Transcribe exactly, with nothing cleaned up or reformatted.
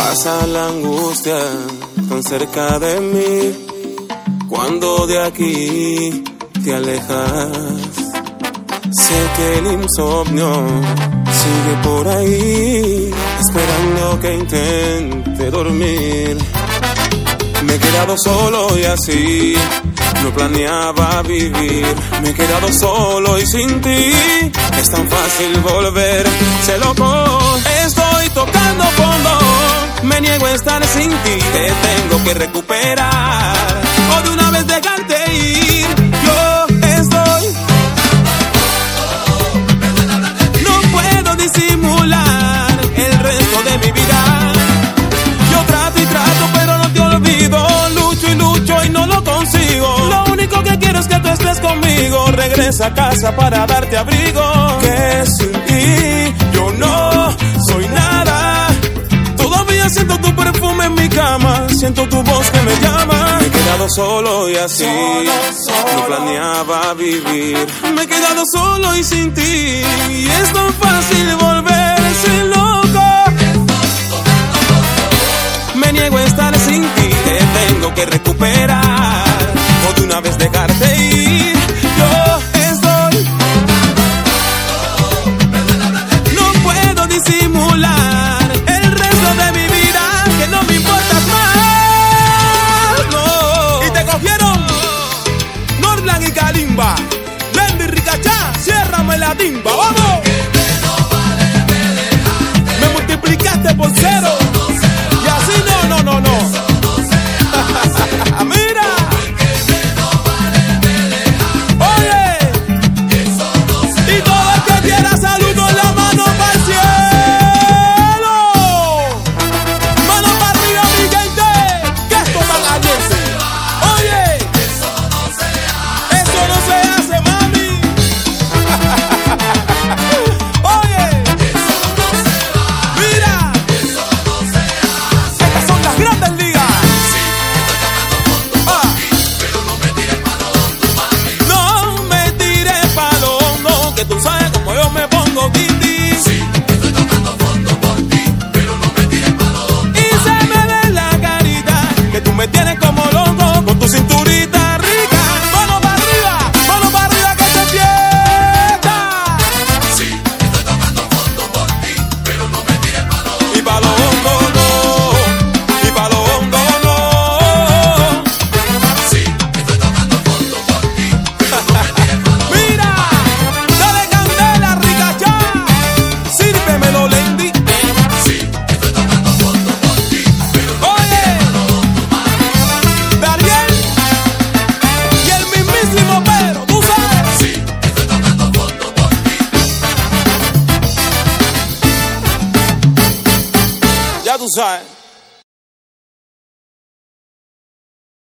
Pasa la angustia tan cerca de mí, cuando de aquí te alejas. Sé que el insomnio sigue por ahí, esperando que intente dormir. Me he quedado solo y así no planeaba vivir. Me he quedado solo y sin ti es tan fácil volver. Sé loco, estoy tocando fondo. Me niego a estar sin ti, te tengo que recuperar o de una vez dejarte ir. Yo estoy, no puedo disimular el resto de mi vida. Yo trato y trato pero no te olvido. Lucho y lucho y no lo consigo. Lo único que quiero es que tú estés conmigo. Regresa a casa para darte abrigo. Que sin ti yo no soy nada. Todavía siento tu perfume en mi cama, siento tu voz que me llama. Me he quedado solo y así solo, solo. No planeaba vivir. Me he quedado solo y sin ti, y es tan fácil volverse loco. Me niego a estar sin ti, te tengo que recuperar o de una vez dejarte ir. Yo estoy, no puedo disimular el resto de mi vida, que no me importas más, no. Y te cogieron Norlan y Kalimba, Lendy Ricachá, ciérrame la timba, vamos. Me multiplicaste por cero y así no, no, no, no. Mira, oye, y todo el que quiera salud con la mano para el cielo. Mano para arriba, mi gente, que esto va a caliente. Oye, eso no se hace, mami. Oye, mira, estas son las grandes ligas. Ah. No me tires pa' lo hondo, que tú sabes cómo yo me pongo, Titi. Y se me ve la carita, que tú me tienes como loco con tu cinturita rica. Mano para arriba, mano para arriba, que se fiesta. Y pa' lo hondo no, y pa' lo hondo no. Mira, dale candela, Ricachá, sírvemelo, Lendy. Oye, Dariel y el mismísimo Pedro, tú sabes. Ya tú sabes.